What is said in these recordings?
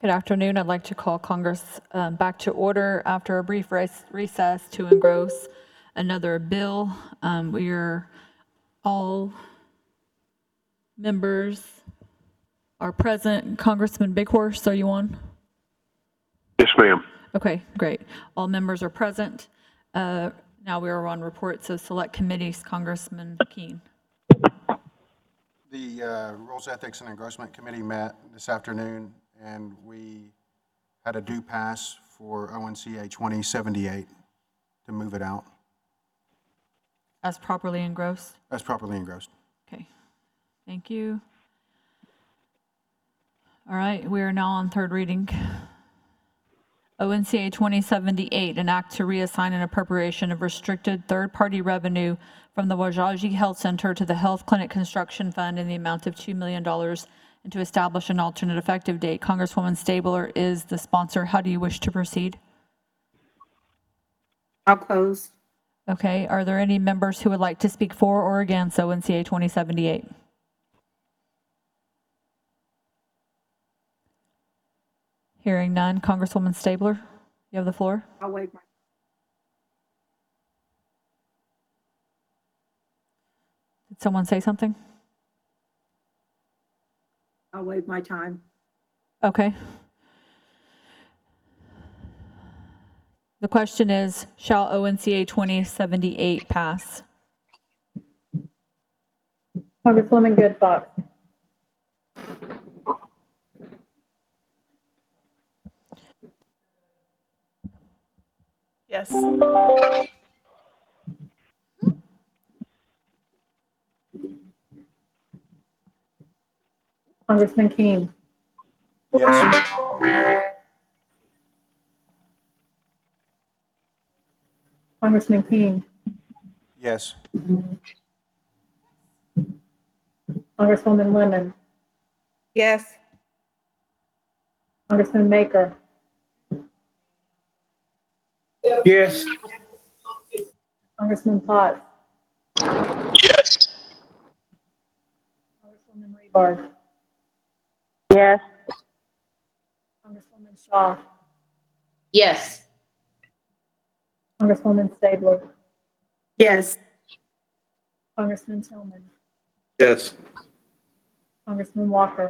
Good afternoon. I'd like to call Congress back to order after a brief recess to engross another bill. We are all members are present. Congressman Bighorse, are you on? Yes, ma'am. Okay, great. All members are present. Now we are on reports of select committees. Congressman Keene. The Rules, Ethics, and Engrossment Committee met this afternoon, and we had a due pass for ONCA 2078 to move it out. As properly engrossed? As properly engrossed. Okay, thank you. All right, we are now on third reading. ONCA 2078, an act to reassign an appropriation of restricted third-party revenue from the Wajaji Health Center to the Health Clinic Construction Fund in the amount of $2 million and to establish an alternate effective date. Congresswoman Stabler is the sponsor. How do you wish to proceed? I'll close. Okay, are there any members who would like to speak for or against ONCA 2078? Hearing none. Congresswoman Stabler, you have the floor. I'll waive my. Did someone say something? I'll waive my time. Okay. The question is, shall ONCA 2078 pass? Congresswoman Good Fox. Yes. Congressman Keene. Yes. Congressman Keene. Yes. Congresswoman Lemon. Yes. Congressman Maker. Yes. Congressman Potts. Yes. Congresswoman Rebar. Yes. Congresswoman Shaw. Yes. Congresswoman Stabler. Yes. Congressman Tillman. Yes. Congressman Walker.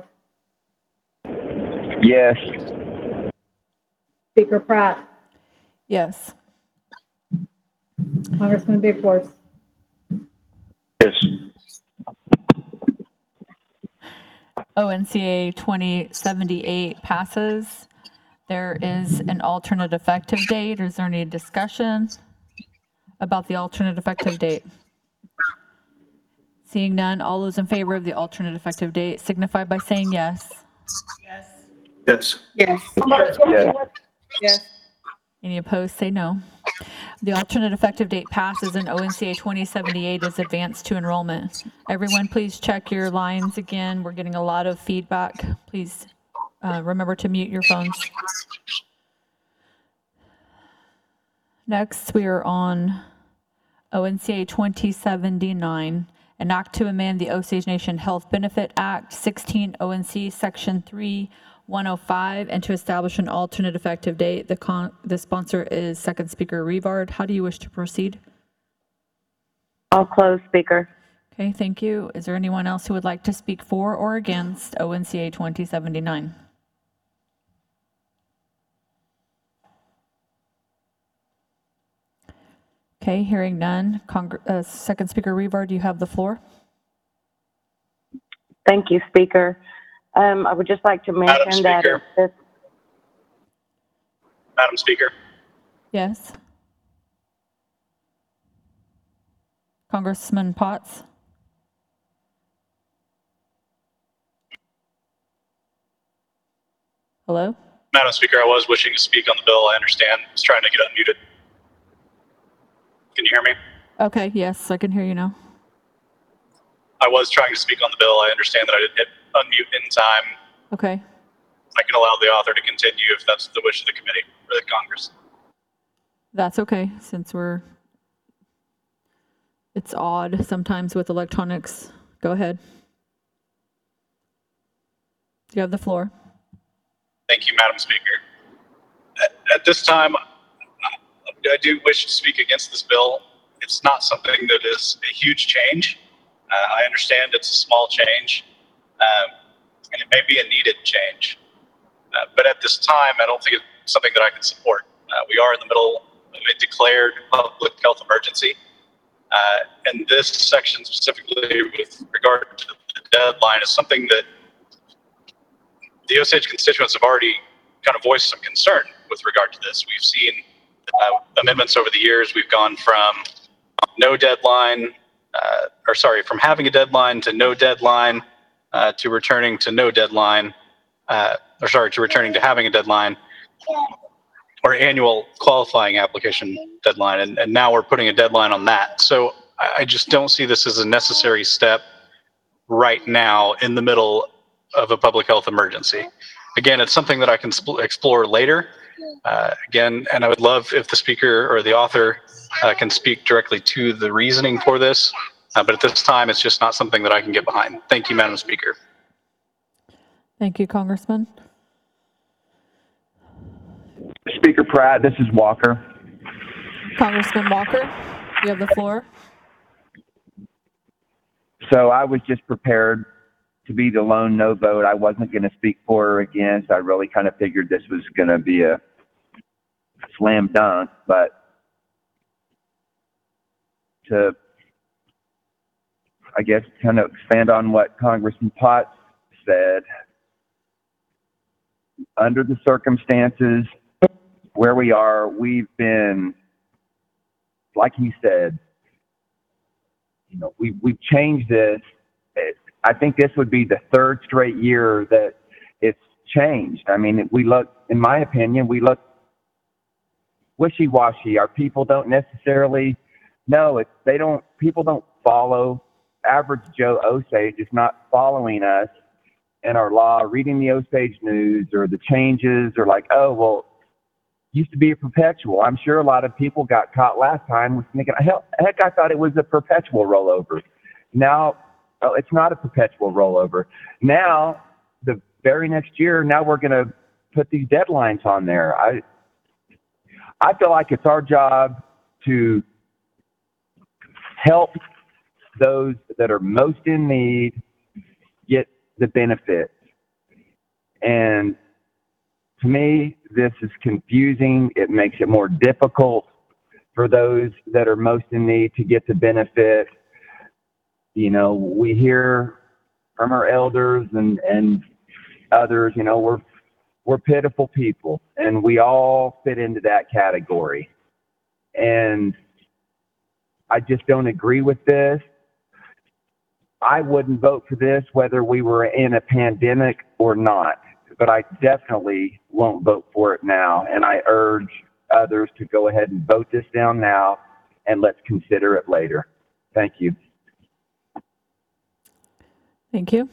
Yes. Speaker Pratt. Yes. Congressman Bighorse. Yes. ONCA 2078 passes. There is an alternate effective date. Is there any discussion about the alternate effective date? Seeing none, all those in favor of the alternate effective date signify by saying yes. Yes. Yes. Yes. Yes. Yes. Any opposed, say no. The alternate effective date passes and ONCA 2078 is advanced to enrollment. Everyone, please check your lines again. We're getting a lot of feedback. Please remember to mute your phones. Next, we are on ONCA 2079, an act to amend the Osage Nation Health Benefit Act 16 ONC Section 3105 and to establish an alternate effective date. The sponsor is Second Speaker Rivard. How do you wish to proceed? I'll close, Speaker. Okay, thank you. Is there anyone else who would like to speak for or against ONCA 2079? Okay, hearing none. Second Speaker Rivard, you have the floor. Thank you, Speaker. I would just like to mention that Madam Speaker. Yes. Congressman Potts. Hello? Madam Speaker, I was wishing to speak on the bill. I understand. I was trying to get unmuted. Can you hear me? Okay, yes, I can hear you now. I was trying to speak on the bill. I understand that I didn't hit unmute in time. Okay. I can allow the author to continue if that's the wish of the committee or the Congress. That's okay, since it's odd sometimes with electronics. Go ahead. You have the floor. Thank you, Madam Speaker. At this time, I do wish to speak against this bill. It's not something that is a huge change. I understand it's a small change, and it may be a needed change. But at this time, I don't think it's something that I can support. We are in the middle of a declared public health emergency. And this section specifically with regard to the deadline is something that the Osage constituents have already kind of voiced some concern with regard to this. We've seen amendments over the years. We've gone from no deadline, from having a deadline to no deadline, to returning to no deadline, to returning to having a deadline, or annual qualifying application deadline. And now we're putting a deadline on that. So I just don't see this as a necessary step right now in the middle of a public health emergency. Again, it's something that I can explore later. And I would love if the speaker or the author can speak directly to the reasoning for this. But at this time, it's just not something that I can get behind. Thank you, Madam Speaker. Thank you, Congressman. Speaker Pratt, this is Walker. Congressman Walker, you have the floor. So I was just prepared to be the lone no vote. I wasn't going to speak for or against. I really kind of figured this was going to be a slam dunk, but to, I guess, kind of expand on what Congressman Potts said, under the circumstances where we are, we've been, like he said, we've changed this. I think this would be the third straight year that it's changed. I mean, in my opinion, we look wishy-washy. Our people don't necessarily know it. People don't follow. Average Joe Osage is not following us and our law, reading the Osage News or the changes, or like, oh, well, used to be a perpetual. I'm sure a lot of people got caught last time with thinking, heck, I thought it was a perpetual rollover. Now, it's not a perpetual rollover. Now, the very next year, now we're going to put these deadlines on there. I feel like it's our job to help those that are most in need get the benefits. And to me, this is confusing. It makes it more difficult for those that are most in need to get the benefit. We hear from our elders and others, we're pitiful people, and we all fit into that category. And I just don't agree with this. I wouldn't vote for this whether we were in a pandemic or not, but I definitely won't vote for it now. And I urge others to go ahead and vote this down now, and let's consider it later. Thank you. Thank you.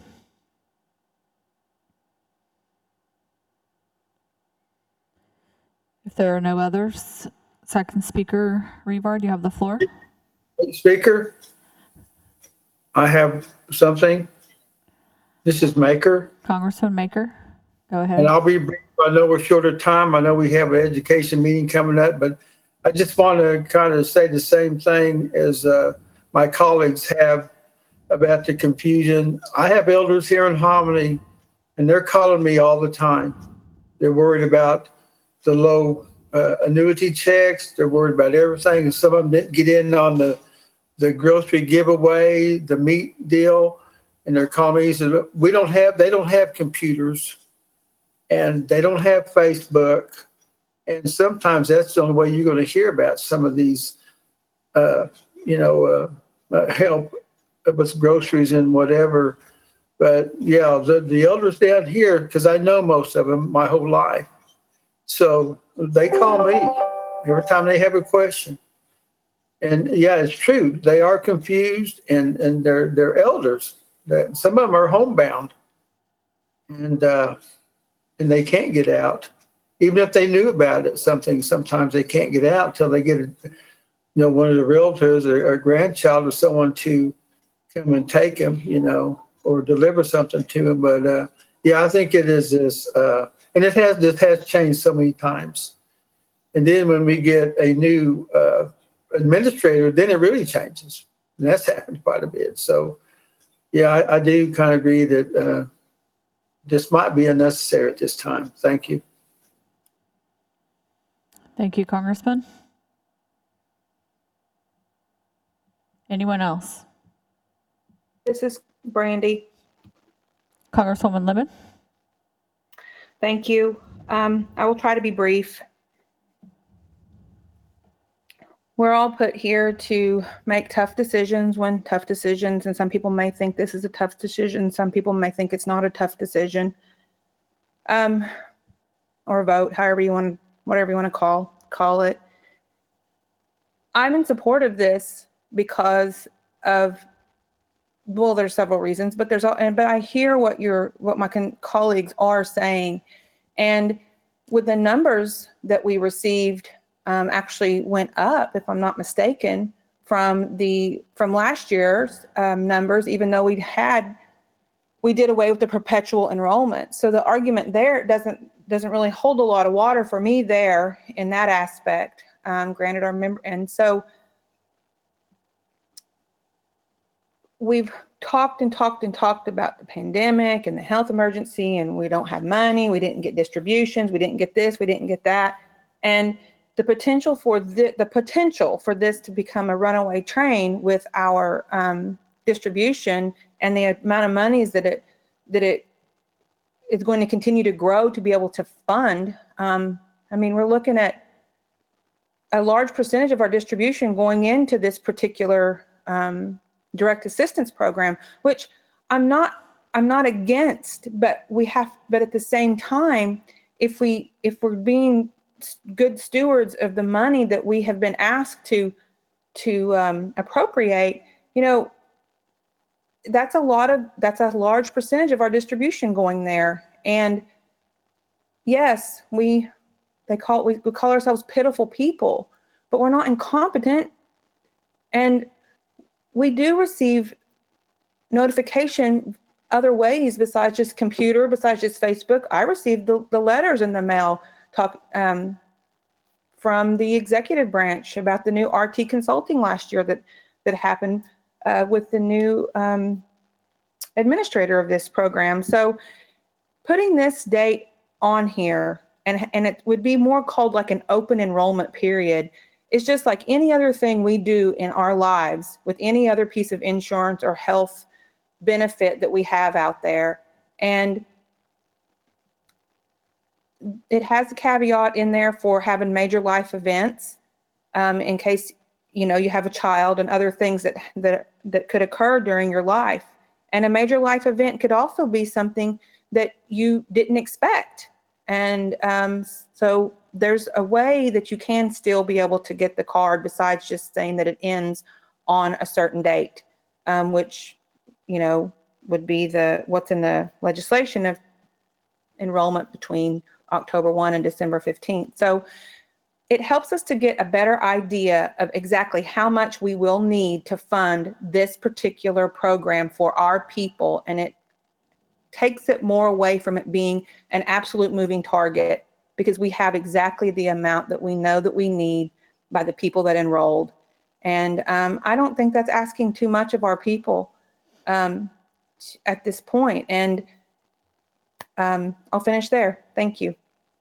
If there are no others, second speaker, Revard, you have the floor. Speaker, I have something. This is Maker. Congressman Maker, go ahead. And I'll be brief. I know we're short of time. I know we have an education meeting coming up, but I just want to kind of say the same thing as my colleagues have about the confusion. I have elders here in Hominy, and they're calling me all the time. They're worried about the low annuity checks. They're worried about everything. And some of them didn't get in on the grocery giveaway, the meat deal, and they're calling me. Said, they don't have computers, and they don't have Facebook. And sometimes that's the only way you're going to hear about some of these, help with groceries and whatever. But yeah, the elders down here, because I know most of them my whole life. So they call me every time they have a question. And yeah, it's true. They are confused, and they're elders. Some of them are homebound, and they can't get out. Even if they knew about it, sometimes they can't get out until they get one of the realtors or a grandchild or someone to come and take them, or deliver something to them. But yeah, I think it is this And this has changed so many times. And then when we get a new administrator, then it really changes. And that's happened quite a bit. So, yeah, I do kind of agree that this might be unnecessary at this time. Thank you. Thank you, Congressman. Anyone else? This is Brandy. Congresswoman Lemon? Thank you. I will try to be brief. We're all put here to make tough decisions when tough decisions, and some people may think this is a tough decision. Some people may think it's not a tough decision. Or vote, however you want, whatever you want to call it. I'm in support of this because of, well, there's several reasons, but but I hear what my colleagues are saying, and with the numbers that we received, actually went up, if I'm not mistaken, from last year's numbers, even though we did away with the perpetual enrollment. So the argument there doesn't really hold a lot of water for me there in that aspect. Granted, our member, and so we've talked about the pandemic and the health emergency, and we don't have money, we didn't get distributions, we didn't get this, we didn't get that, and the potential for this to become a runaway train with our distribution and the amount of monies that it is going to continue to grow to be able to fund. I mean, we're looking at a large percentage of our distribution going into this particular direct assistance program, which I'm not against, but at the same time, if we're being good stewards of the money that we have been asked to appropriate, that's a large percentage of our distribution going there. And yes, we call ourselves pitiful people, but we're not incompetent. And we do receive notification other ways besides just computer, besides just Facebook. I received the letters in the mail from the executive branch about the new RT consulting last year that happened with the new administrator of this program. So putting this date on here, and it would be more called like an open enrollment period, is just like any other thing we do in our lives with any other piece of insurance or health benefit that we have out there. And it has a caveat in there for having major life events, in case you have a child and other things that could occur during your life. And a major life event could also be something that you didn't expect. And so there's a way that you can still be able to get the card besides just saying that it ends on a certain date, which would be what's in the legislation of enrollment between October 1 and December 15th. So it helps us to get a better idea of exactly how much we will need to fund this particular program for our people. And it takes it more away from it being an absolute moving target, because we have exactly the amount that we know that we need by the people that enrolled. And I don't think that's asking too much of our people at this point. And I'll finish there. Thank you.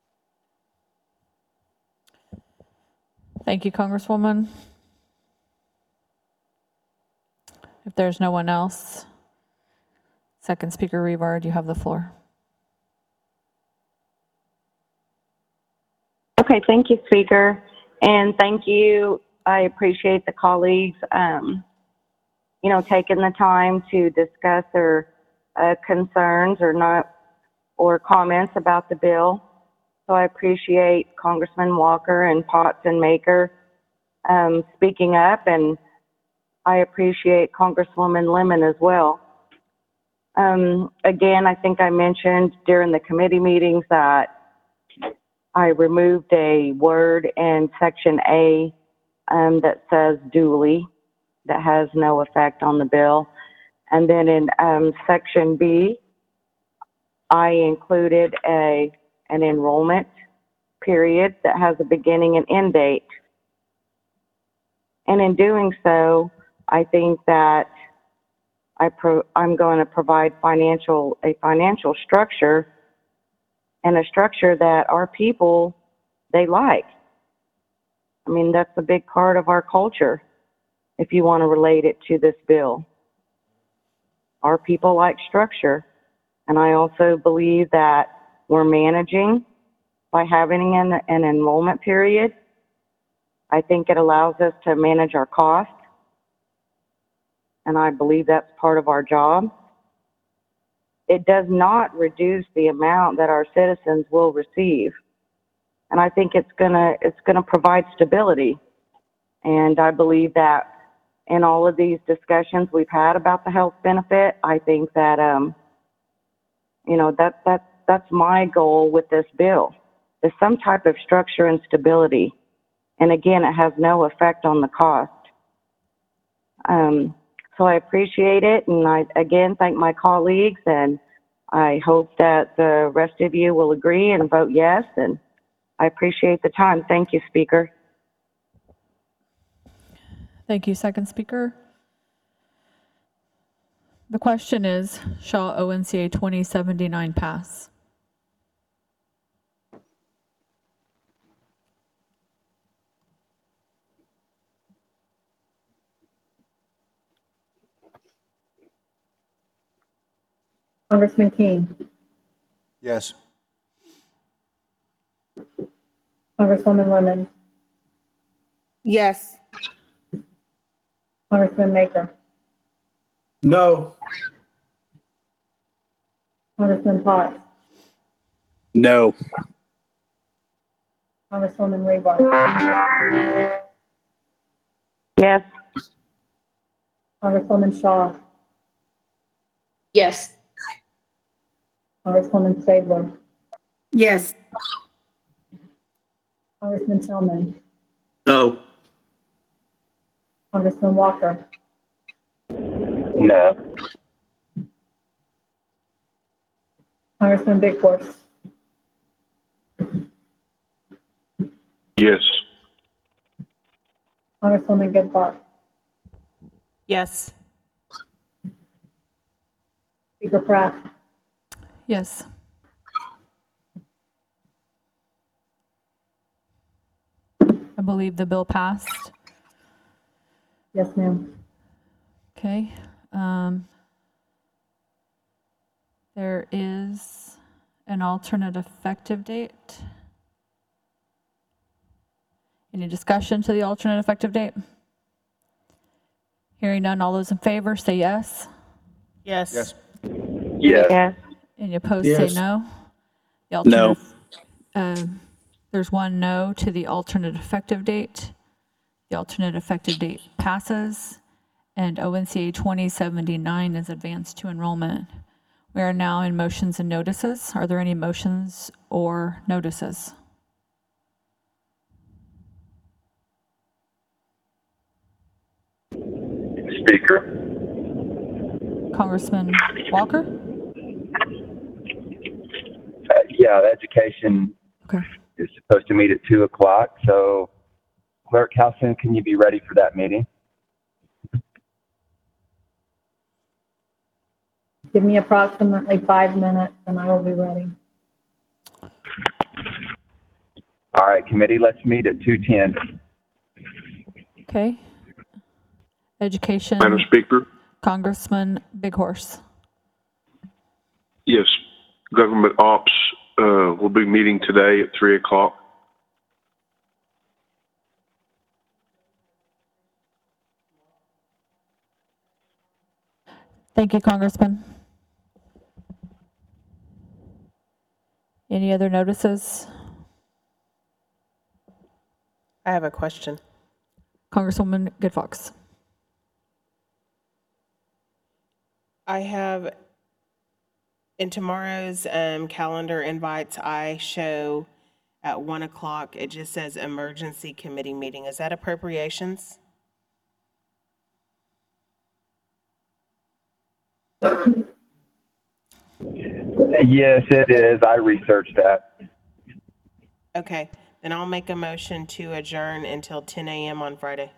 Thank you, Congresswoman. If there's no one else, Second Speaker Revard, you have the floor. Okay, thank you, Speaker. And thank you. I appreciate the colleagues, taking the time to discuss their concerns or comments about the bill. So I appreciate Congressman Walker and Potts and Maker speaking up, and I appreciate Congresswoman Lemon as well. Again, I think I mentioned during the committee meetings that I removed a word in Section A that says duly, that has no effect on the bill. And then in Section B, I included an enrollment period that has a beginning and end date. And in doing so, I think that I'm going to provide a financial structure, and a structure that our people, they like. I mean, that's a big part of our culture, if you want to relate it to this bill. Our people like structure, and I also believe that we're managing by having an enrollment period. I think it allows us to manage our costs, and I believe that's part of our job. It does not reduce the amount that our citizens will receive, and I think it's gonna provide stability. And I believe that in all of these discussions we've had about the health benefit, I think that that's my goal with this bill, is some type of structure and stability. And again, it has no effect on the cost. So I appreciate it, and I again thank my colleagues, and I hope that the rest of you will agree and vote yes, and I appreciate the time. Thank you, Speaker. Thank you, second speaker. The question is, shall ONCA 2079 pass? Congressman King, Yes. Congresswoman Lemon, Yes. Congressman Maker, No. Congressman Potts, No. Congresswoman Rebar, Yes. Congresswoman Shaw, Yes. Congresswoman Stabler, Yes. Congressman Tillman, No. Congressman Walker, No. Congressman Big Horse, Yes. Congresswoman Good Fox, Yes. Speaker Pratt, Yes. I believe the bill passed. yes ma'am. Okay. There is an alternate effective date. Any discussion to the alternate effective date? Hearing none, all those in favor say yes. Yes. Yes. Yes. Yes. Any opposed Yes. say no. The No. There's one no to the alternate effective date. The alternate effective date passes, and ONCA 2079 is advanced to enrollment. We are now in motions and notices. Are there any motions or notices? Speaker? Congressman Walker? Yeah, the education Okay. is supposed to meet at 2 o'clock. So, Clerk, how soon can you be ready for that meeting? Give me approximately 5 minutes and I will be ready. All right, committee, let's meet at 2:10. Okay. Education, Madam Speaker? Congressman Big Horse. Yes. Government Ops will be meeting today at 3 o'clock. Thank you, Congressman. Any other notices? I have a question. Congresswoman Good Fox. I have in tomorrow's calendar invites, I show at 1 o'clock, it just says emergency committee meeting. Is that appropriations? Yes, it is. I researched that. Okay, then I'll make a motion to adjourn until 10 a.m. on Friday.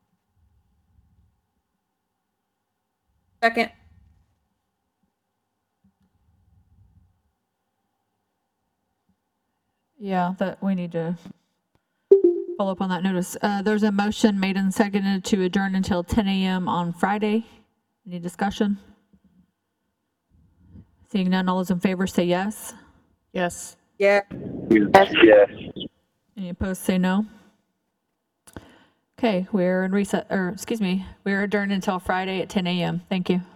Second. Yeah, that we need to follow up on that notice. There's a motion made and seconded to adjourn until 10 a.m. on Friday. Any discussion? Seeing none, all those in favor say yes. Yes. Yeah. Yes. Any opposed say no. Okay, we're in reset, or excuse me, we're adjourned until Friday at 10 a.m. Thank you.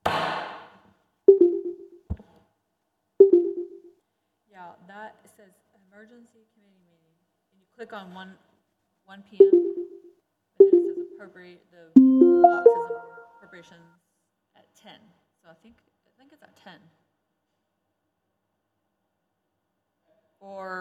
Yeah, that says emergency committee meeting, and you click on 1 p.m. and then it says appropriate, the box says appropriations at 10. So I think it's at 10. Or